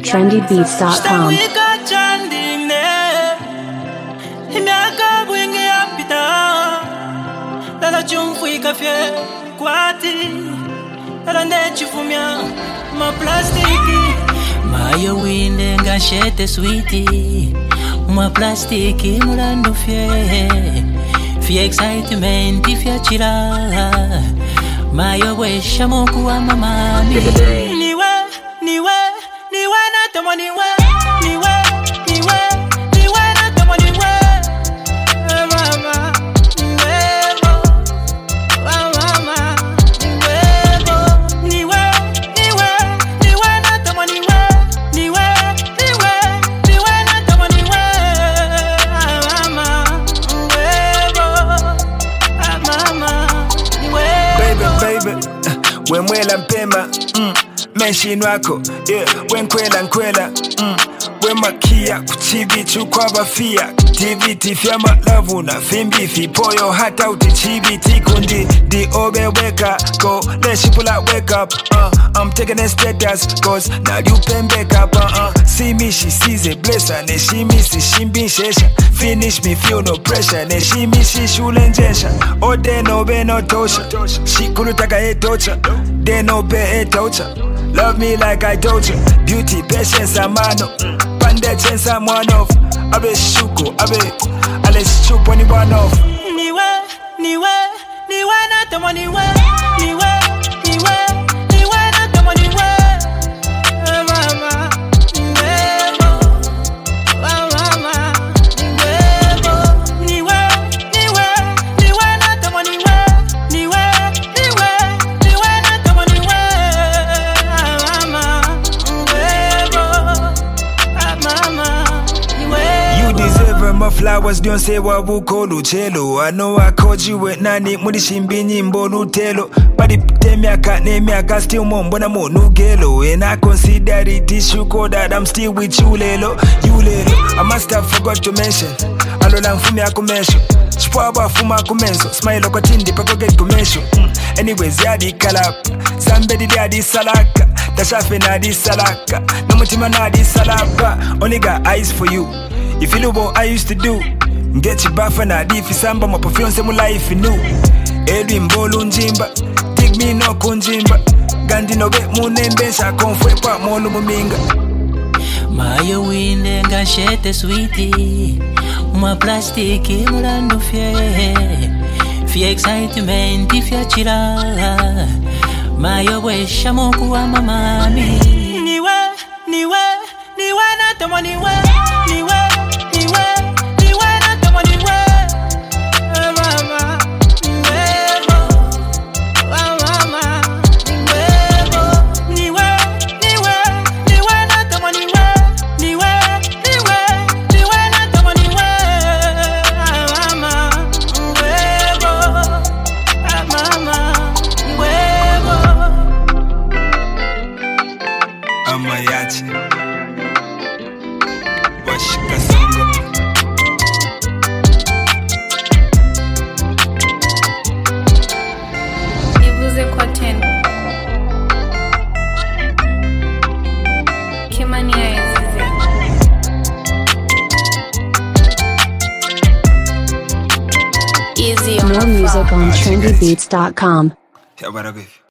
trendybeats.com. Mayo winde ngashete sweetie uma plastiki mulando fie excitement fie chira mayo wesha moku wa mamami niwe na tomo niwe na tomo niwe mama Wemwela mpema, menshini wako, wenkwela nkwela, wemakia kuchibichu kwa bafia, tiviti fyama lavu na fimbifi, poyo hata utichibiti kundi, di obe wake up, go, let shipula wake up, I'm taking a status, cause now you pen back up, see me, she sees a blessing, and she misses, she be shesha, finish me, feel no pressure, and she misses, she lenjesha, oh de no be no tosha, she kulutaka e tocha, de no be e tocha, love me like I told you, beauty, patience, amano, pande chance, I'm one of, abe shuko, abe, ales chupo ni one of, niwe na tomo niwe my flowers don't say what we call Lucello. I know I called you with nani mudishimbi nyimbo Lutelo. But it tell me I can't name me, I can still mom when I'm on Nugelo. And I consider it issue code that I'm still with you lelo. I must have forgot to mention Alolang fumi akumesho Chipwaba fuma akumenso Smile kwa tindi pako get kumesho Anyways yadi kalap Zambedi yadi salaka Tashafe na di salaka Namutima na di salaka Only got eyes for you. If you know what I used to do, get your bath and I did for samba, my perfume say my life new. Edwin Bolu Njimba, take me no kunjimba. Gandhi no bet mo nembe sha konfwe pa mo luminga. Mayo winde ngashete sweetie, uma plastiki mulando fie excitement fie chira. Mayo wesha moku wa mamami. Niwe na tomo niwe. More music on trendybeats.com.